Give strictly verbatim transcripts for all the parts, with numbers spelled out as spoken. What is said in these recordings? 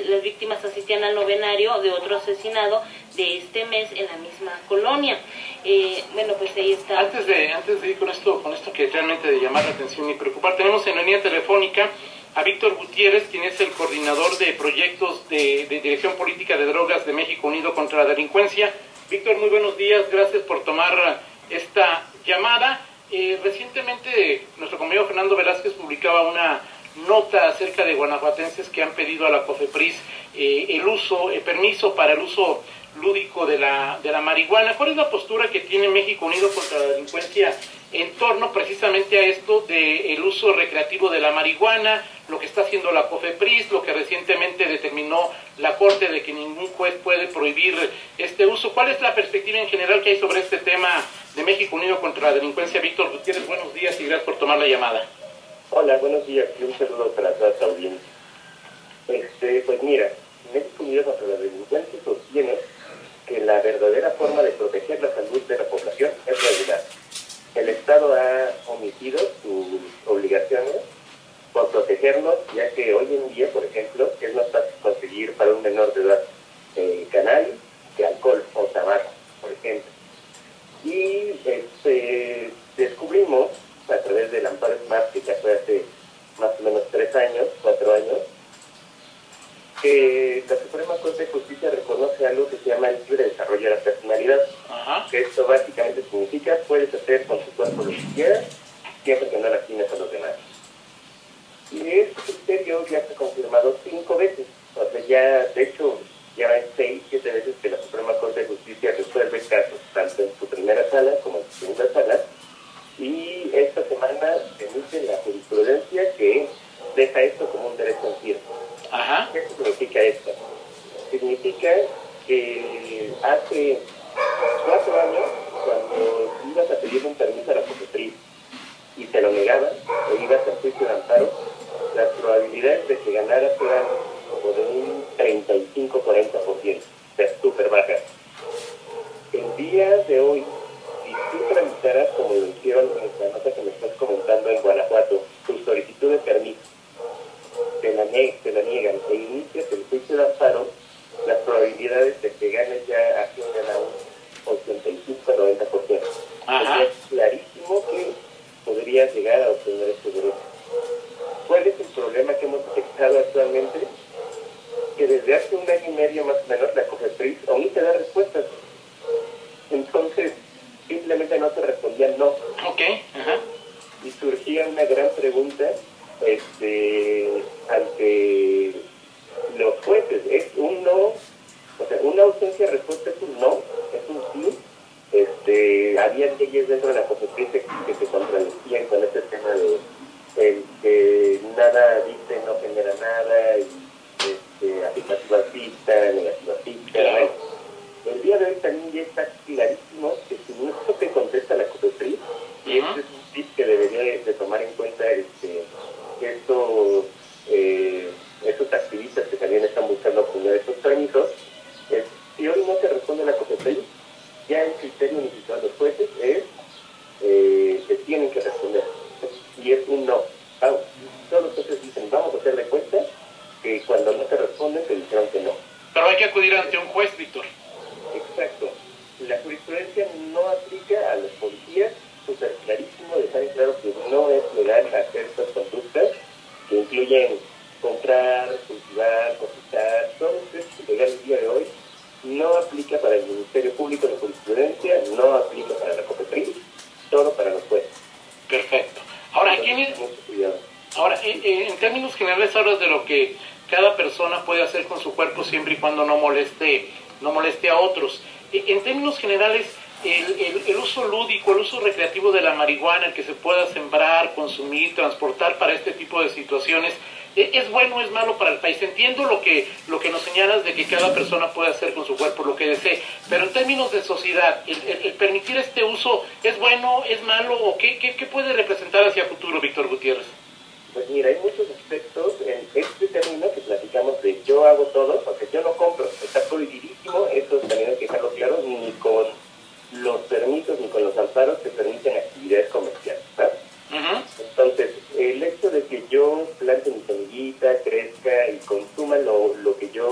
las víctimas asistían al novenario de otro asesinado de este mes en la misma colonia. Eh, bueno, pues ahí está. Antes de, antes de ir con esto, con esto que realmente de llamar la atención y preocupar, tenemos en la línea telefónica a Víctor Gutiérrez, quien es el coordinador de proyectos de, de Dirección Política de Drogas de México Unido contra la Delincuencia. Víctor, muy buenos días, gracias por tomar esta llamada. Eh, recientemente nuestro compañero Fernando Velázquez publicaba una nota acerca de guanajuatenses que han pedido a la COFEPRIS eh, el uso, el permiso para el uso lúdico de la, de la marihuana. ¿Cuál es la postura que tiene México Unido contra la Delincuencia en torno precisamente a esto del uso recreativo de la marihuana, lo que está haciendo la COFEPRIS, lo que recientemente determinó la Corte de que ningún juez puede prohibir este uso? ¿Cuál es la perspectiva en general que hay sobre este tema de México Unido contra la Delincuencia? Víctor Gutiérrez, buenos días y gracias por tomar la llamada. Hola, buenos días y un saludo para toda esta audiencia. Este, pues mira, México Unido contra la Delincuencia sostiene que la verdadera forma de proteger la salud de la población es regular. El Estado ha omitido sus obligaciones por protegerlos, ya que hoy en día, por ejemplo, es más fácil conseguir para un menor de edad eh, cannabis que alcohol o tabaco, por ejemplo. Y este, descubrimos, a través del Amparo Smart, que ya fue hace más o menos tres años, cuatro años, que la Suprema Corte de Justicia reconoce algo que se llama el libre desarrollo de la personalidad. Ajá. Que esto básicamente significa puedes hacer con tu cuerpo lo que quieras, siempre que no lastimes a los demás. Y este criterio ya se ha confirmado cinco veces. O sea, ya, de hecho, ya hay seis, siete veces que la Suprema Corte de Justicia resuelve casos, tanto en su primera sala como en su segunda sala. Y esta semana se emite la jurisprudencia que deja esto como un derecho en firme. Ajá. ¿Qué significa esto? Significa que hace cuatro años, cuando ibas a pedir un permiso a la COFEPRIS y te lo negaban, o ibas al juicio de amparo, las probabilidades de que ganaras eran como de un treinta y cinco a cuarenta por ciento, o sea, súper bajas. El día de hoy, si tú tramitaras, como lo hicieron en la nota que me estás comentando en Guanajuato, tu solicitud de permiso, te la, te la niegan e inicias el juicio de amparo, las probabilidades de que ganes ya ascienden a un ochenta y cinco a noventa por ciento. Ajá. Es clarísimo que podrías llegar a obtener este derecho. ¿Cuál es el problema que hemos detectado actualmente? Que desde hace un año y medio más o menos la COFEPRIS omite dar respuestas. Entonces, simplemente no te respondían no. Ok. Ajá. Y surgía una gran pregunta este, ante los jueces. Es un no, o sea, una ausencia de respuesta es un no, es un sí. Este, había leyes dentro de la COFEPRIS que, que se contradecían con este tema de el que nada dice no genera nada, y, este, afirmativa cita, negativa cita. Claro. El día de hoy también ya está clarísimo que si no te contesta la COFEPRIS, y uh-huh. este es un tip que debería de tomar en cuenta este, estos, eh, estos activistas que también están buscando obtener estos permisos, es, si hoy no te responde la COFEPRIS, ya el criterio unificado de los jueces es eh, que tienen que responder, y es un no. Vamos, todos los jueces dicen, vamos a hacerle cuenta que cuando no te responden te dijeron que no. Pero hay que acudir ante un juez, Víctor. Exacto. La jurisprudencia no aplica a los policías, súper clarísimo, dejar en claro que no es legal hacer estas conductas que incluyen comprar, cultivar, cosechar, todo esto es ilegal el día de hoy. No aplica para el Ministerio Público de Jurisprudencia, no aplica para la COFEPRIS, solo para los jueces. Perfecto. Ahora, aquí en, ahora en, en términos generales hablas de lo que cada persona puede hacer con su cuerpo siempre y cuando no moleste, no moleste a otros. En términos generales, el, el, el uso lúdico, el uso recreativo de la marihuana, el que se pueda sembrar, consumir, transportar para este tipo de situaciones, ¿es bueno o es malo para el país? Entiendo lo que, lo que nos señalas de que cada persona puede hacer con su cuerpo lo que desee, pero en términos de sociedad, ¿el, el, el permitir este uso es bueno, es malo o qué, qué, qué puede representar hacia futuro, Víctor Gutiérrez? Pues mira, hay muchos aspectos en este término que platicamos de yo hago todo, porque yo no compro, está prohibidísimo, eso también hay que dejarlo claro, ni con los permisos ni con los amparos que permiten actividades comerciales, ¿sabes? Uh-huh. Entonces, el hecho de que yo plante mi semillita, crezca y consuma lo, lo que yo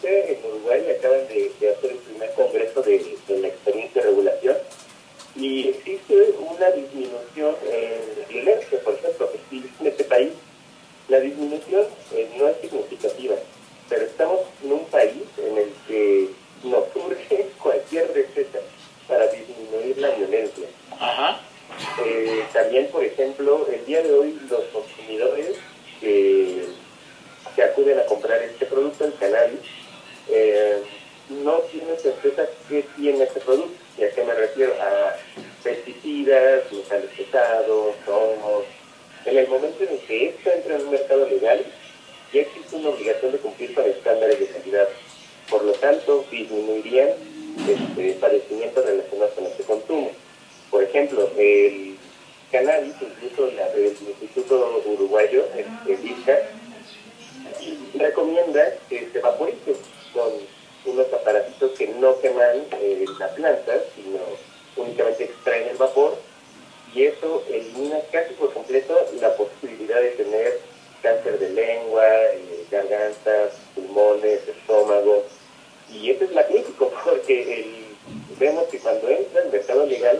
existe en Uruguay, acaban de, de hacer el primer congreso de, de la experiencia de regulación, y existe una disminución en violencia, por ejemplo, que existe en este país. La disminución eh, no es significativa, pero estamos en un país en el que nos surge cualquier receta para disminuir la violencia. Ajá. Eh, también, por ejemplo, el día de hoy los consumidores que, que acuden a comprar este producto, el cannabis, eh, no tienen certeza qué tiene este producto. ¿Y a qué me refiero? A pesticidas, metales pesados, hongos. En el momento en el que esto entra en un mercado legal, ya existe una obligación de cumplir con estándares de calidad. Por lo tanto, disminuirían este, padecimientos relacionados con este consumo. Por ejemplo, el cannabis, incluso la, el Instituto Uruguayo, el, el I C A, recomienda que se vaporice con unos aparatitos que no queman eh, la planta, sino únicamente extraen el vapor, y eso elimina casi por completo la posibilidad de tener cáncer de lengua, eh, garganta, pulmones, estómago. Y eso es magnífico porque el, vemos que cuando entra en el mercado legal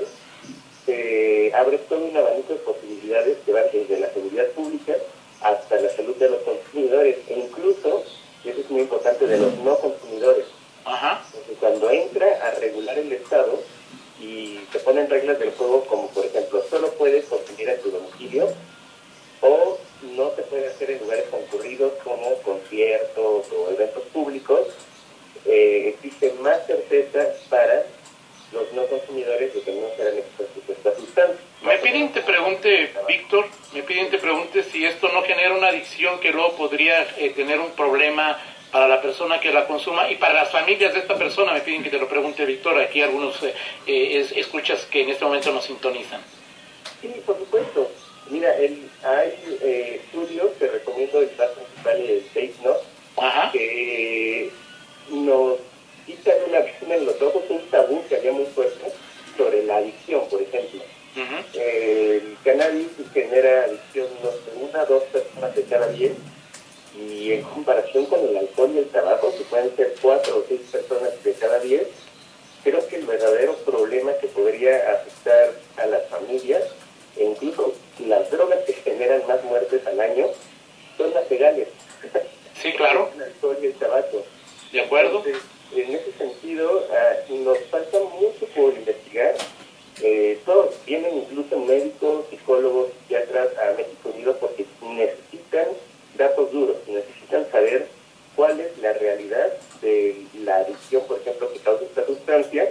se eh, abre todo un abanico de posibilidades que van desde la seguridad pública hasta la salud de los consumidores e incluso, y eso es muy importante, de los no consumidores. Ajá. Porque cuando entra a regular el Estado y se ponen reglas del juego como por ejemplo solo puedes consumir en tu domicilio o no se puede hacer en lugares concurridos como conciertos o eventos públicos, eh, existe más certeza para los no consumidores de que no serán expuestos a esta sustancia. Me piden te pregunte, Víctor, me piden te pregunte si esto no genera una adicción que luego podría eh, tener un problema para la persona que la consuma y para las familias de esta persona. Me piden que te lo pregunte, Víctor. Aquí algunos eh, eh, escuchas que en este momento nos sintonizan. Sí, por supuesto. Mira, el, hay eh, estudios que recomiendo, el más principal es Dave Knott, que nos quitan una vista en los ojos, un tabú que había muy fuerte sobre la adicción, por ejemplo. Uh-huh. eh, el cannabis genera adicción no sé, una o dos personas de cada diez, y en comparación con el alcohol y el tabaco, que pueden ser cuatro o seis personas de cada diez, creo que el verdadero problema que podría afectar a las familias, e incluso las drogas que generan más muertes al año, son las legales. Sí, claro. El alcohol y el tabaco. De acuerdo. Entonces, en ese sentido, uh, nos falta mucho por investigar. Eh, todos vienen incluso médicos, psicólogos, psiquiatras a México Unido porque necesitan datos duros, necesitan saber cuál es la realidad de la adicción, por ejemplo, que causa esta sustancia.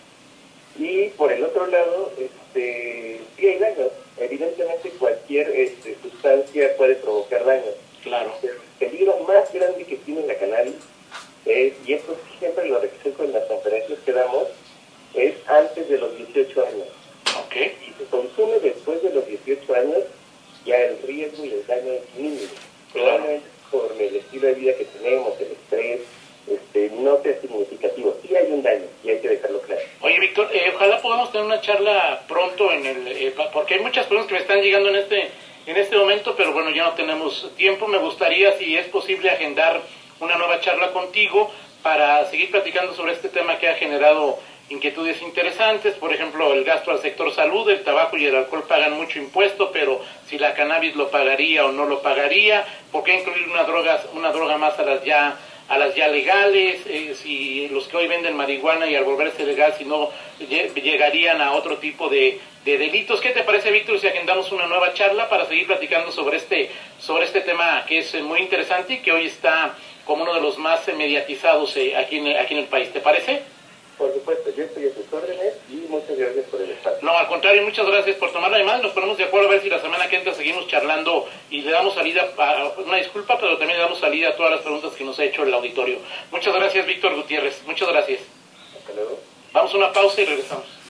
Y por el otro lado, este, sí hay daños. Evidentemente cualquier este, sustancia puede provocar daños. Claro. El peligro más grande que tiene la cannabis es, y esto siempre lo recalco en las conferencias que damos, es antes de los dieciocho años. Okay. Si se consume después de los dieciocho años, ya el riesgo y el daño es mínimo. Probablemente por el estilo de vida que tenemos, el estrés, este, no sea significativo. Sí hay un daño y hay que dejarlo claro. Oye, Víctor, eh, ojalá podamos tener una charla pronto, en el, eh, porque hay muchas personas que me están llegando en este, en este momento, pero bueno, ya no tenemos tiempo. Me gustaría, si es posible, agendar una nueva charla contigo para seguir platicando sobre este tema que ha generado inquietudes interesantes. Por ejemplo, el gasto al sector salud, el tabaco y el alcohol pagan mucho impuesto, pero si la cannabis lo pagaría o no lo pagaría, ¿por qué incluir una droga, una droga más a las ya a las ya legales? Eh, si los que hoy venden marihuana y al volverse legal, si no llegarían a otro tipo de, de delitos. ¿Qué te parece, Víctor, si agendamos una nueva charla para seguir platicando sobre este sobre este tema que es muy interesante y que hoy está como uno de los más mediatizados eh, aquí en aquí en el país? ¿Te parece? Por supuesto, yo estoy a tus órdenes y muchas gracias por el espacio. No, al contrario, muchas gracias por tomar la llamada. Nos ponemos de acuerdo a ver si la semana que entra seguimos charlando y le damos salida, a, una disculpa, pero también le damos salida a todas las preguntas que nos ha hecho el auditorio. Muchas gracias, Víctor Gutiérrez. Muchas gracias. Hasta luego. Vamos a una pausa y regresamos.